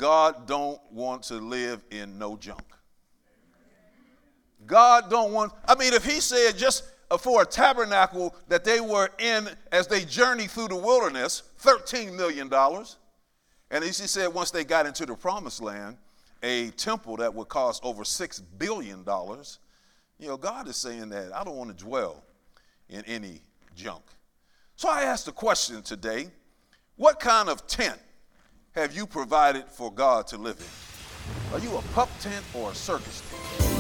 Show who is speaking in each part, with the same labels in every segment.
Speaker 1: God don't want to live in no junk. God don't want, if he said just for a tabernacle that they were in as they journeyed through the wilderness, $13 million. And he said once they got into the promised land, a temple that would cost over $6 billion. God is saying that I don't want to dwell in any junk. So I asked the question today, what kind of tent have you provided for God to live in? Are you a pup tent or a circus tent?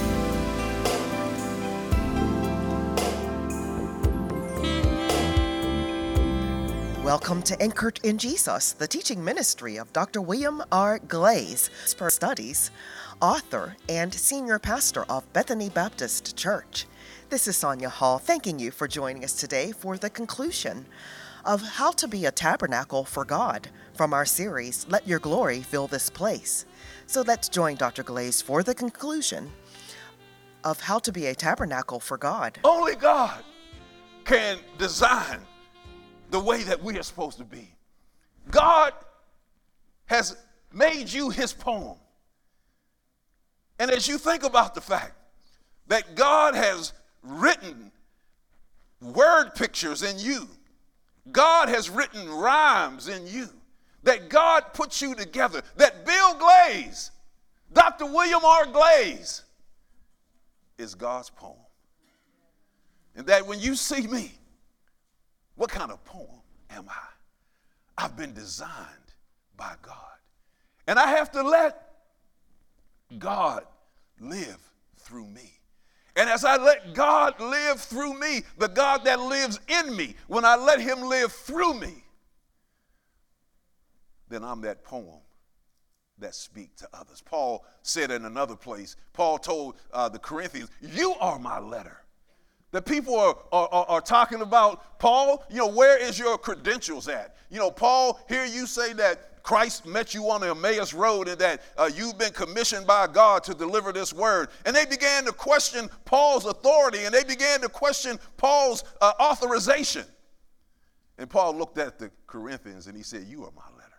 Speaker 2: Welcome to Anchored in Jesus, the teaching ministry of Dr. William R. Glaze, studies, author, and senior pastor of Bethany Baptist Church. This is Sonia Hall, thanking you for joining us today for the conclusion of How to Be a Tabernacle for God from our series, Let Your Glory Fill This Place. So let's join Dr. Glaze for the conclusion of How to Be a Tabernacle for God.
Speaker 1: Only God can design the way that we are supposed to be. God has made you his poem. And as you think about the fact that God has written word pictures in you, God has written rhymes in you, that God put you together, that Bill Glaze, Dr. William R. Glaze, is God's poem. And that when you see me, what kind of poem am I? I've been designed by God. And I have to let God live through me. And as I let God live through me, the God that lives in me, when I let him live through me, then I'm that poem that speaks to others. Paul said in another place, Paul told the Corinthians, you are my letter. The people are talking about, Paul, where is your credentials at? Paul, hear you say that Christ met you on the Emmaus Road and that you've been commissioned by God to deliver this word. And they began to question Paul's authority, and they began to question Paul's authorization. And Paul looked at the Corinthians and he said, you are my letter.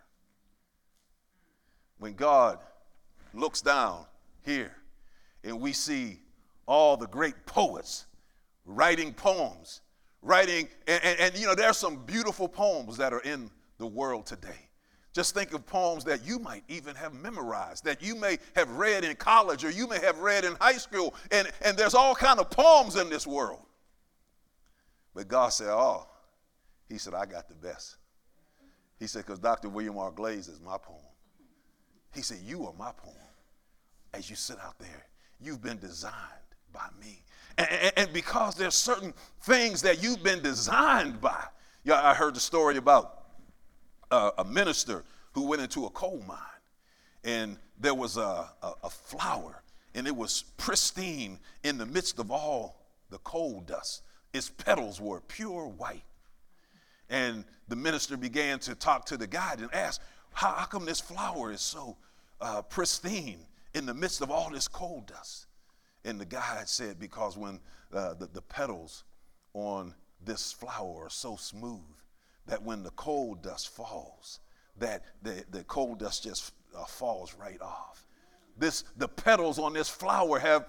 Speaker 1: When God looks down here and we see all the great poets writing poems, and there's some beautiful poems that are in the world today. Just think of poems that you might even have memorized, that you may have read in college or you may have read in high school, and there's all kind of poems in this world. But God said, he said, I got the best. He said, because Dr. William R. Glaze is my poem. He said, you are my poem. As you sit out there, you've been designed by me. And because there's certain things that you've been designed by. I heard the story about a minister who went into a coal mine, and there was a flower, and it was pristine in the midst of all the coal dust. Its petals were pure white. And the minister began to talk to the guide and ask, how come this flower is so pristine in the midst of all this coal dust? And the guide said, because when the petals on this flower are so smooth that when the coal dust falls, that the coal dust just falls right off. The petals on this flower have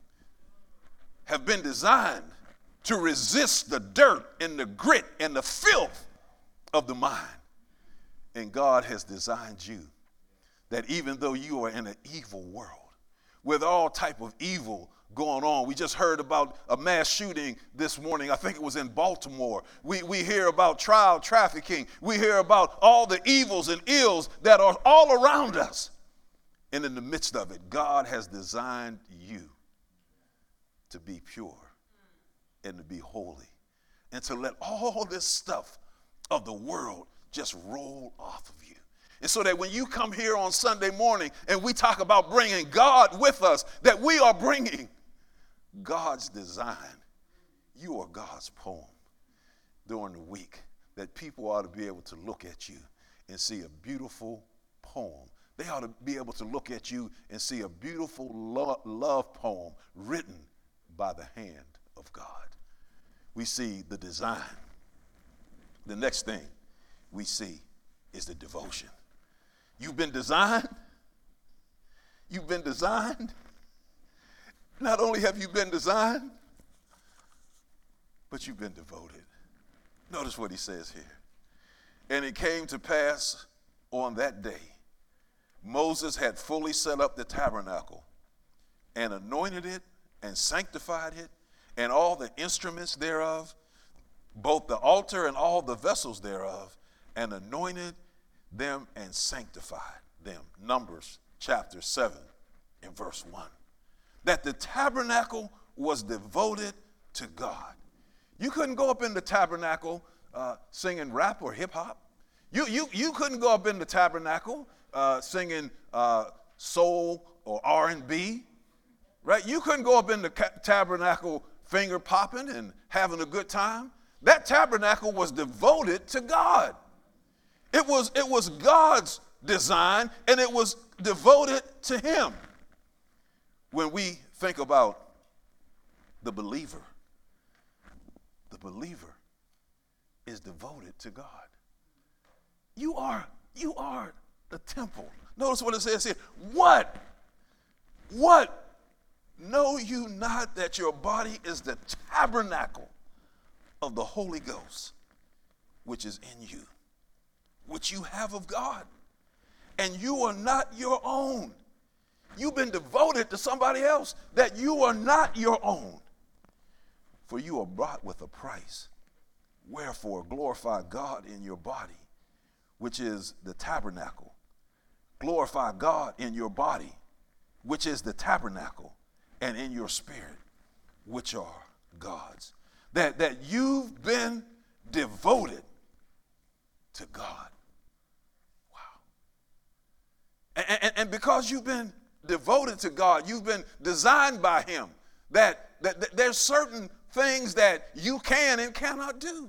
Speaker 1: been designed to resist the dirt and the grit and the filth of the mine. And God has designed you that even though you are in an evil world, with all type of evil going on. We just heard about a mass shooting this morning. I think it was in Baltimore. We hear about child trafficking. We hear about all the evils and ills that are all around us. And in the midst of it, God has designed you to be pure and to be holy and to let all this stuff of the world just roll off of you. And so that when you come here on Sunday morning and we talk about bringing God with us, that we are bringing God's design. You are God's poem during the week, that people ought to be able to look at you and see a beautiful poem. They ought to be able to look at you and see a beautiful love poem written by the hand of God. We see the design. The next thing we see is the devotion. You've been designed, you've been designed. Not only have you been designed, but you've been devoted. Notice what he says here. And it came to pass on that day, Moses had fully set up the tabernacle and anointed it and sanctified it and all the instruments thereof, both the altar and all the vessels thereof, and anointed them and sanctified them. Numbers chapter 7 and verse 1. That the tabernacle was devoted to God. You couldn't go up in the tabernacle singing rap or hip hop. You couldn't go up in the tabernacle singing soul or R&B, right? You couldn't go up in the tabernacle finger popping and having a good time. That tabernacle was devoted to God. It was God's design, and it was devoted to him. When we think about the believer is devoted to God. You are the temple. Notice what it says here. What? Know you not that your body is the tabernacle of the Holy Ghost, which is in you, which you have of God, and you are not your own. You've been devoted to somebody else, that you are not your own. For you are bought with a price. Wherefore glorify God in your body, which is the tabernacle. Glorify God in your body, which is the tabernacle, and in your spirit, which are God's. That you've been devoted to God. Wow. And because you've been devoted to God, you've been designed by him, that there's certain things that you can and cannot do.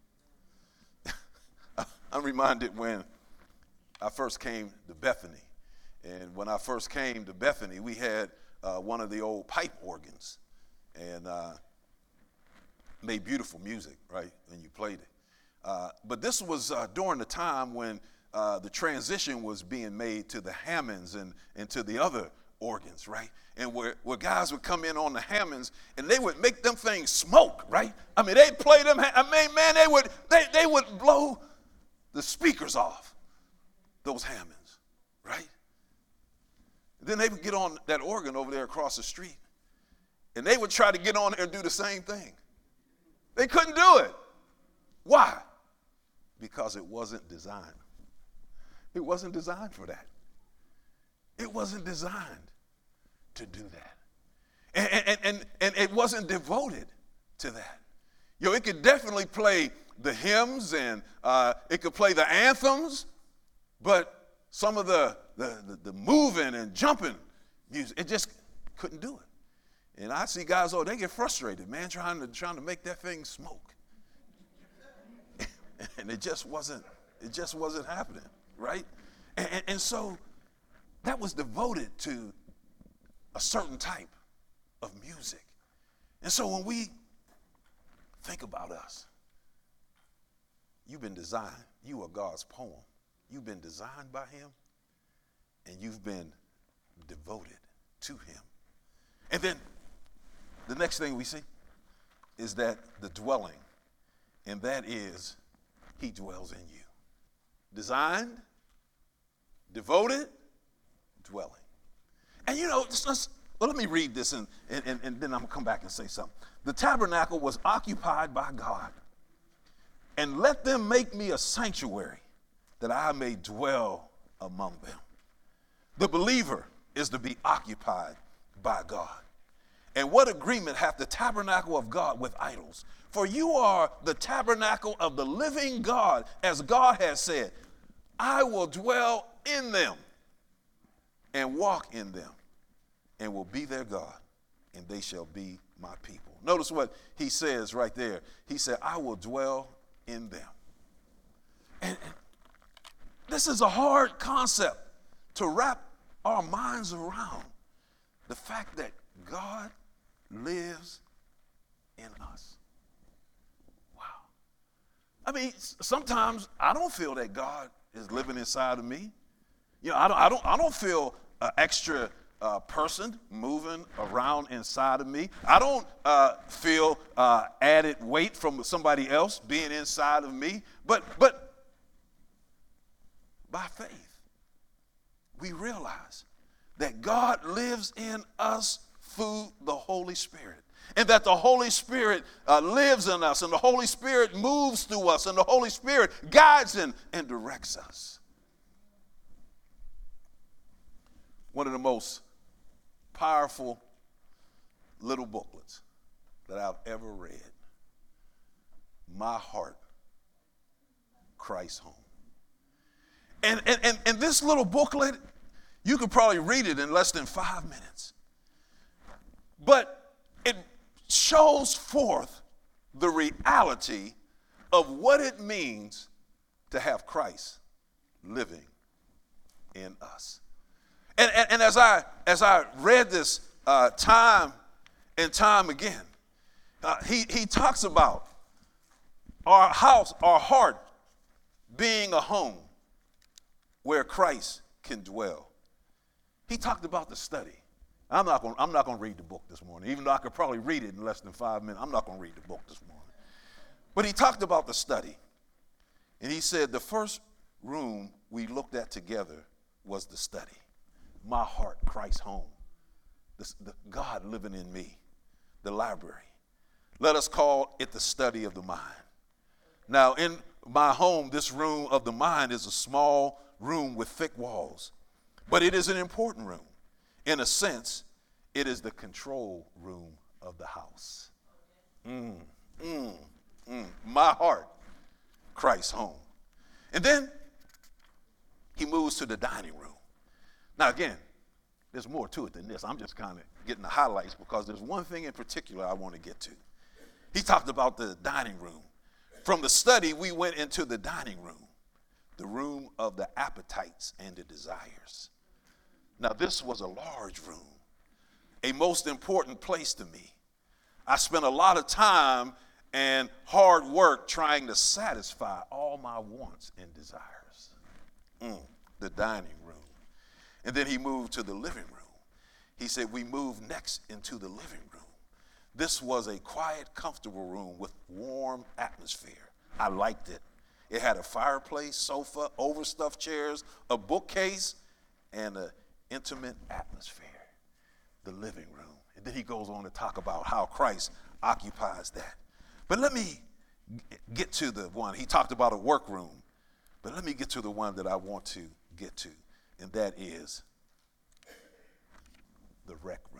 Speaker 1: I'm reminded when I first came to Bethany. And when I first came to Bethany, we had one of the old pipe organs. And made beautiful music, right, when you played it. But this was during the time when the transition was being made to the Hammonds and to the other organs, right? And where guys would come in on the Hammonds and they would make them things smoke, right? I mean, they'd play them, man, they would blow the speakers off, those Hammonds, right? Then they would get on that organ over there across the street and they would try to get on there and do the same thing. They couldn't do it. Why? Because it wasn't designed. It wasn't designed for that. It wasn't designed to do that. And it wasn't devoted to that. It could definitely play the hymns and it could play the anthems, but some of the moving and jumping music, it just couldn't do it. And I see guys, they get frustrated, man, trying to make that thing smoke. And it just wasn't happening, right? And so that was devoted to a certain type of music. And so when we think about us, you've been designed. You are God's poem. You've been designed by him, and you've been devoted to him. And then the next thing we see is that the dwelling, and that is he dwells in you. Designed, devoted, dwelling. And let me read this and then I'm going to come back and say something. The tabernacle was occupied by God. And let them make me a sanctuary that I may dwell among them. The believer is to be occupied by God. And what agreement hath the tabernacle of God with idols? For you are the tabernacle of the living God, as God has said, I will dwell in them and walk in them and will be their God, and they shall be my people. Notice what he says right there. He said, I will dwell in them. And this is a hard concept to wrap our minds around, the fact that God lives in us. Wow. I mean, sometimes I don't feel that God is living inside of me. I don't feel extra person moving around inside of me. I don't feel added weight from somebody else being inside of me. But by faith, we realize that God lives in us through the Holy Spirit. And that the Holy Spirit lives in us, and the Holy Spirit moves through us, and the Holy Spirit guides and directs us. One of the most powerful little booklets that I've ever read, My Heart, Christ's Home. And this little booklet, you could probably read it in less than 5 minutes. But it shows forth the reality of what it means to have Christ living in us. And as I read this time and time again, he talks about our house, our heart being a home where Christ can dwell. He talked about the study. I'm not going to read the book this morning, even though I could probably read it in less than 5 minutes. I'm not going to read the book this morning. But he talked about the study. And he said the first room we looked at together was the study. My heart, Christ's home. The God living in me. The library. Let us call it the study of the mind. Now, in my home, this room of the mind is a small room with thick walls. But it is an important room. In a sense, it is the control room of the house. My heart, Christ's home. And then he moves to the dining room. Now again, there's more to it than this. I'm just kind of getting the highlights because there's one thing in particular I want to get to. He talked about the dining room. From the study, we went into the dining room, the room of the appetites and the desires. Now, this was a large room, a most important place to me. I spent a lot of time and hard work trying to satisfy all my wants and desires. The dining room. And then he moved to the living room. He said we moved next into the living room. This was a quiet, comfortable room with warm atmosphere. I liked it. It had a fireplace, sofa, overstuffed chairs, a bookcase, and an intimate atmosphere, the living room. And then he goes on to talk about how Christ occupies that. But let me get to the one. He talked about a workroom, but let me get to the one that I want to get to, and that is the rec room.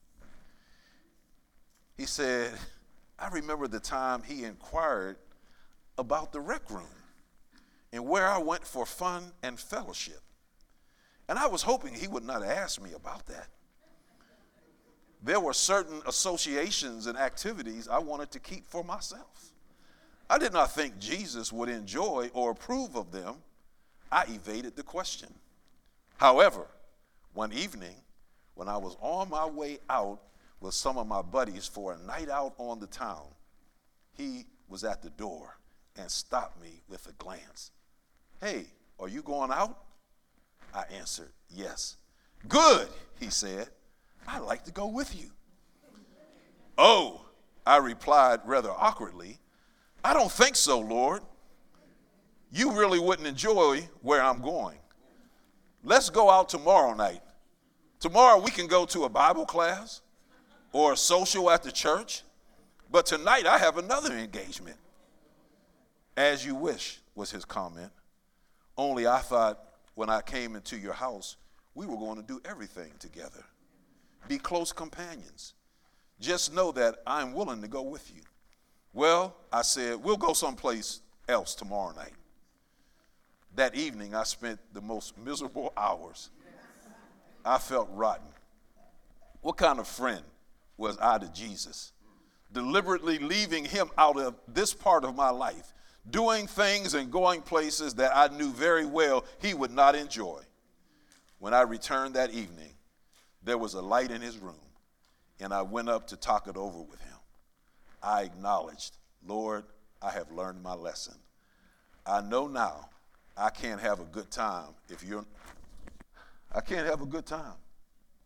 Speaker 1: He said, I remember the time he inquired about the rec room and where I went for fun and fellowship. And I was hoping he would not ask me about that. There were certain associations and activities I wanted to keep for myself. I did not think Jesus would enjoy or approve of them. I evaded the question. However, one evening, when I was on my way out with some of my buddies for a night out on the town, he was at the door and stopped me with a glance. Hey, are you going out? I answered, yes. Good, he said. I'd like to go with you. Oh, I replied rather awkwardly. I don't think so, Lord. You really wouldn't enjoy where I'm going. Let's go out tomorrow night. Tomorrow we can go to a Bible class or a social at the church. But tonight I have another engagement. As you wish, was his comment. Only I thought when I came into your house, we were going to do everything together. Be close companions. Just know that I'm willing to go with you. Well, I said, we'll go someplace else tomorrow night. That evening, I spent the most miserable hours. I felt rotten. What kind of friend was I to Jesus? Deliberately leaving him out of this part of my life, doing things and going places that I knew very well he would not enjoy. When I returned that evening, there was a light in his room, and I went up to talk it over with him. I acknowledged, Lord, I have learned my lesson. I know now I can't have a good time I can't have a good time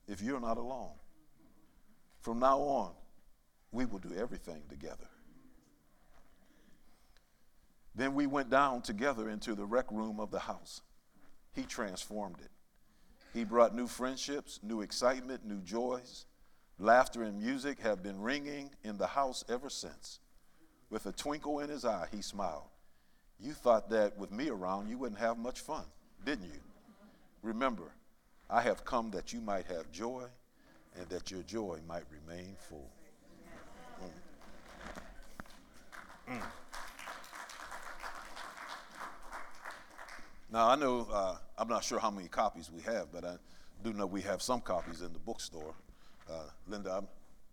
Speaker 1: if you're not alone. From now on, we will do everything together. Then we went down together into the rec room of the house. He transformed it. He brought new friendships, new excitement, new joys. Laughter and music have been ringing in the house ever since. With a twinkle in his eye, he smiled. You thought that with me around, you wouldn't have much fun, didn't you? Remember, I have come that you might have joy and that your joy might remain full. Now, I know, I'm not sure how many copies we have, but I do know we have some copies in the bookstore. Linda,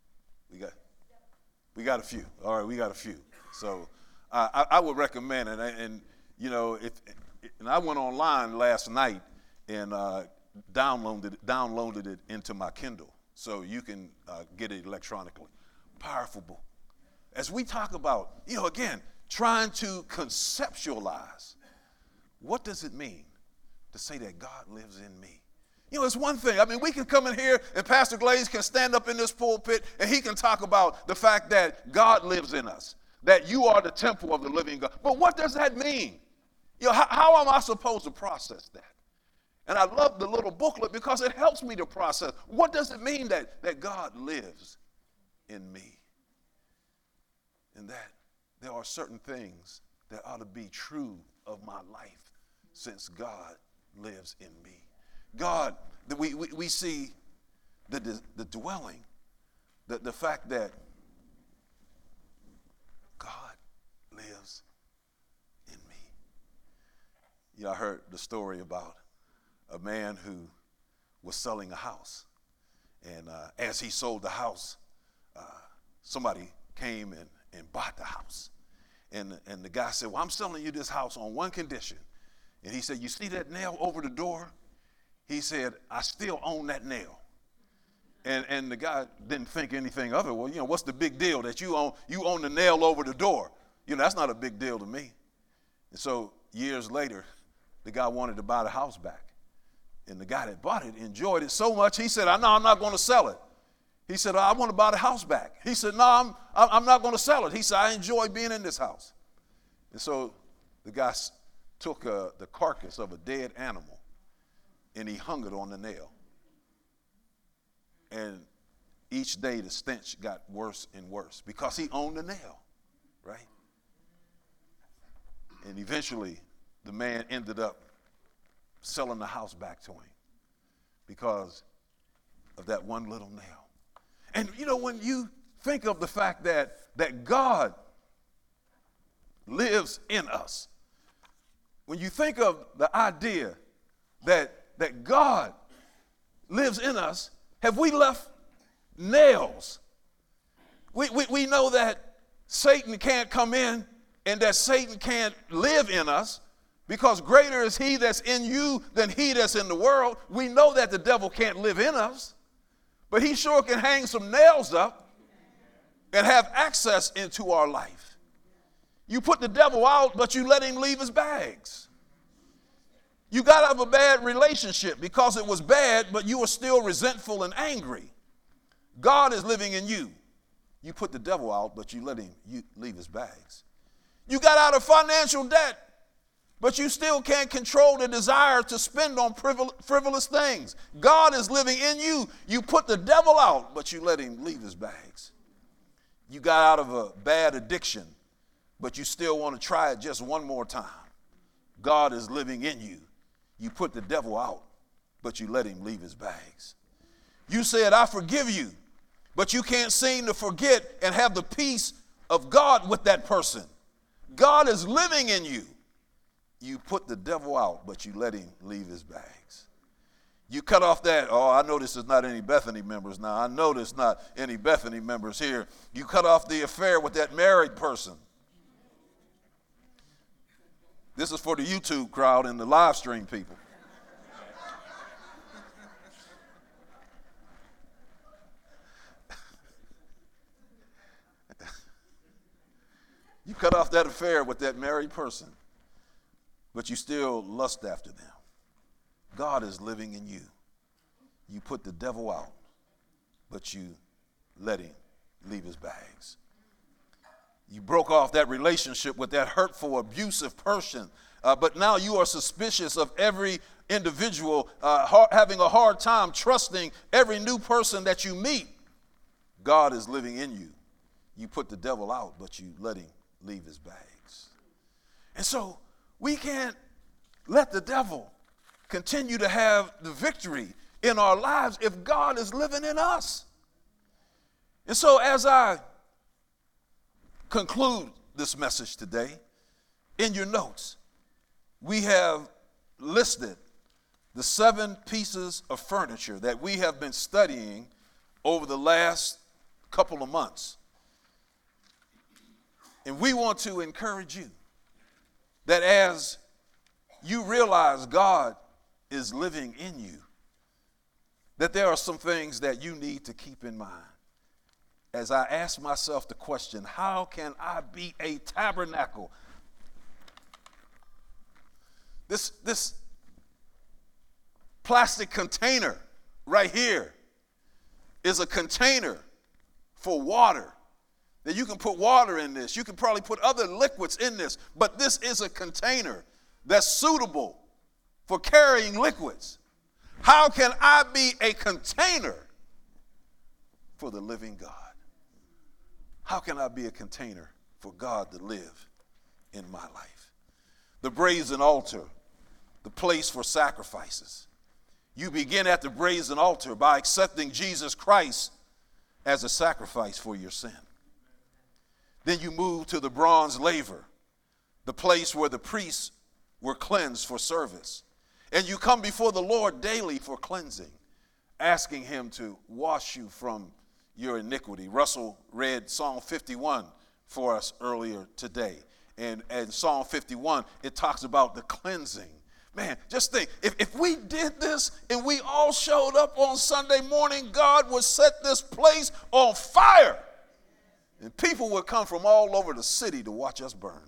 Speaker 1: we got a few. All right, we got a few. So I would recommend it. And you know, and I went online last night and downloaded it into my Kindle, so you can get it electronically. Powerful book. As we talk about, you know, again, trying to conceptualize, what does it mean to say that God lives in me? You know, it's one thing. I mean, we can come in here and Pastor Glaze can stand up in this pulpit and he can talk about the fact that God lives in us, that you are the temple of the living God. But what does that mean? You know, how am I supposed to process that? And I love the little booklet because it helps me to process. What does it mean that God lives in me? And that there are certain things that ought to be true of my life since God lives in me. God, we see the dwelling, the fact that God lives in me. You know, I heard the story about a man who was selling a house. And as he sold the house, somebody came and bought the house. And the guy said, well, I'm selling you this house on one condition. And he said, you see that nail over the door? He said, I still own that nail. And the guy didn't think anything of it. Well, you know, what's the big deal that you own the nail over the door? You know, that's not a big deal to me. And so years later, the guy wanted to buy the house back. And the guy that bought it enjoyed it so much, he said, no, I'm not going to sell it. He said, I want to buy the house back. He said, no, I'm not going to sell it. He said, I enjoy being in this house. And so the guy took the carcass of a dead animal and he hung it on the nail. And each day the stench got worse and worse because he owned the nail, right? And eventually the man ended up selling the house back to him because of that one little nail. And you know, when you think of the fact that God lives in us, when you think of the idea that God lives in us, have we left nails? We know that Satan can't come in and that Satan can't live in us because greater is he that's in you than he that's in the world. We know that the devil can't live in us, but he sure can hang some nails up and have access into our life. You put the devil out, but you let him leave his bags. You got out of a bad relationship because it was bad, but you were still resentful and angry. God is living in you. You put the devil out, but you let him leave his bags. You got out of financial debt, but you still can't control the desire to spend on frivolous things. God is living in you. You put the devil out, but you let him leave his bags. You got out of a bad addiction, but you still want to try it just one more time. God is living in you. You put the devil out, but you let him leave his bags. You said, I forgive you, but you can't seem to forget and have the peace of God with that person. God is living in you. You put the devil out, but you let him leave his bags. You cut off that, I know this is not any Bethany members now. I know there's not any Bethany members here. You cut off the affair with that married person. This is for the YouTube crowd and the live stream people. You cut off that affair with that married person, but you still lust after them. God is living in you. You put the devil out, but you let him leave his bags. You broke off that relationship with that hurtful, abusive person, but now you are suspicious of every individual, having a hard time trusting every new person that you meet. God is living in you. You put the devil out, but you let him leave his bags. And so we can't let the devil continue to have the victory in our lives if God is living in us. And so as I conclude this message today, in your notes, we have listed the 7 pieces of furniture that we have been studying over the last couple of months. And we want to encourage you that as you realize God is living in you, that there are some things that you need to keep in mind. As I ask myself the question, how can I be a tabernacle? This plastic container right here is a container for water. That you can put water in this. You can probably put other liquids in this. But this is a container that's suitable for carrying liquids. How can I be a container for the living God? How can I be a container for God to live in my life? The brazen altar, the place for sacrifices. You begin at the brazen altar by accepting Jesus Christ as a sacrifice for your sin. Then you move to the bronze laver, the place where the priests were cleansed for service. And you come before the Lord daily for cleansing, asking him to wash you from your iniquity. Russell read Psalm 51 for us earlier today. And Psalm 51, it talks about the cleansing. Man, just think, if we did this and we all showed up on Sunday morning, God would set this place on fire. And people would come from all over the city to watch us burn.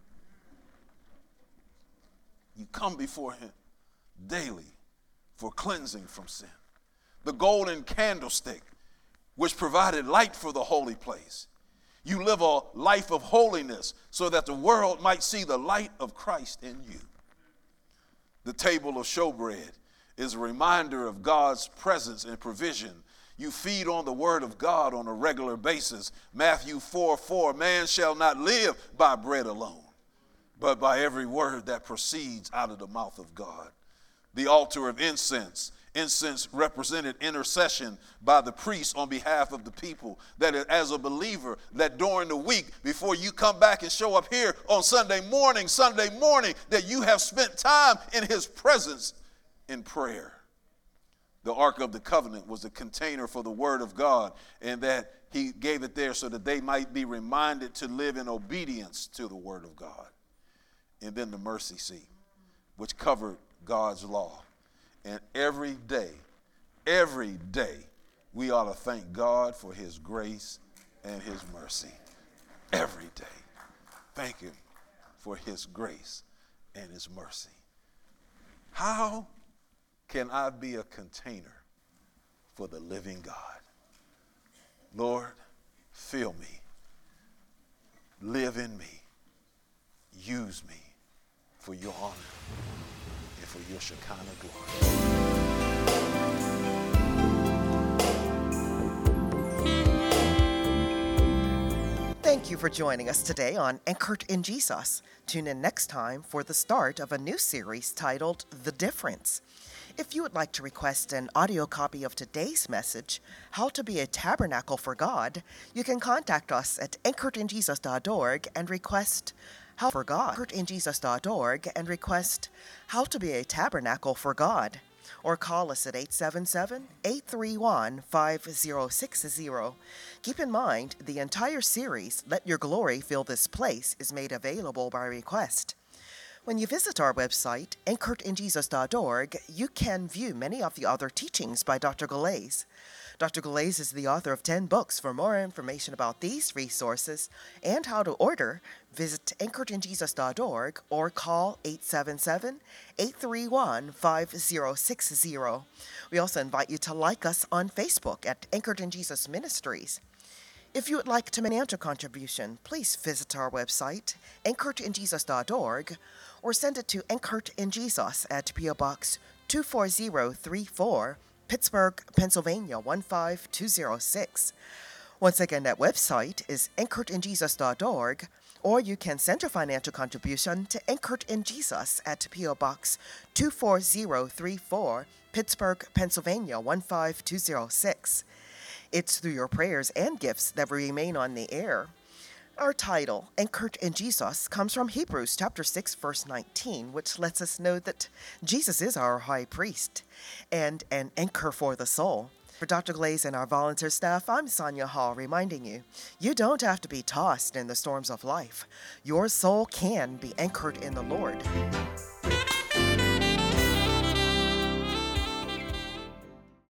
Speaker 1: You come before him daily for cleansing from sin. The golden candlestick, which provided light for the holy place. You live a life of holiness so that the world might see the light of Christ in you. The table of showbread is a reminder of God's presence and provision. You feed on the word of God on a regular basis. Matthew 4:4, man shall not live by bread alone, but by every word that proceeds out of the mouth of God. The altar of incense. Incense represented intercession by the priest on behalf of the people. That as a believer, that during the week, before you come back and show up here on Sunday morning, that you have spent time in his presence in prayer. The Ark of the Covenant was a container for the word of God, and that he gave it there so that they might be reminded to live in obedience to the word of God. And then the mercy seat, which covered God's law. And every day, we ought to thank God for his grace and his mercy. Every day. Thank him for his grace and his mercy. How can I be a container for the living God? Lord, fill me. Live in me. Use me for your honor and for your Shekinah glory.
Speaker 2: Thank you for joining us today on Anchored in Jesus. Tune in next time for the start of a new series titled The Difference. If you would like to request an audio copy of today's message, How to Be a Tabernacle for God, you can contact us at anchoredinjesus.org and request How for God, anchoredinjesus.org and request How to Be a Tabernacle for God, or call us at 877-831-5060. Keep in mind, the entire series, Let Your Glory Fill This Place, is made available by request. When you visit our website, anchoredinjesus.org, you can view many of the other teachings by Dr. Glaze. Dr. Glaze is the author of 10 books. For more information about these resources and how to order, visit anchoredinjesus.org or call 877-831-5060. We also invite you to like us on Facebook at Anchored in Jesus Ministries. If you would like to make a financial contribution, please visit our website, anchoredinjesus.org, or send it to Anchored in Jesus at P.O. Box 24034, Pittsburgh, Pennsylvania 15206. Once again, that website is anchoredinjesus.org, or you can send your financial contribution to Anchored in Jesus at P.O. Box 24034, Pittsburgh, Pennsylvania 15206. It's through your prayers and gifts that we remain on the air. Our title, Anchored in Jesus, comes from Hebrews chapter 6, verse 19, which lets us know that Jesus is our high priest and an anchor for the soul. For Dr. Glaze and our volunteer staff, I'm Sonia Hall, reminding you, you don't have to be tossed in the storms of life. Your soul can be anchored in the Lord.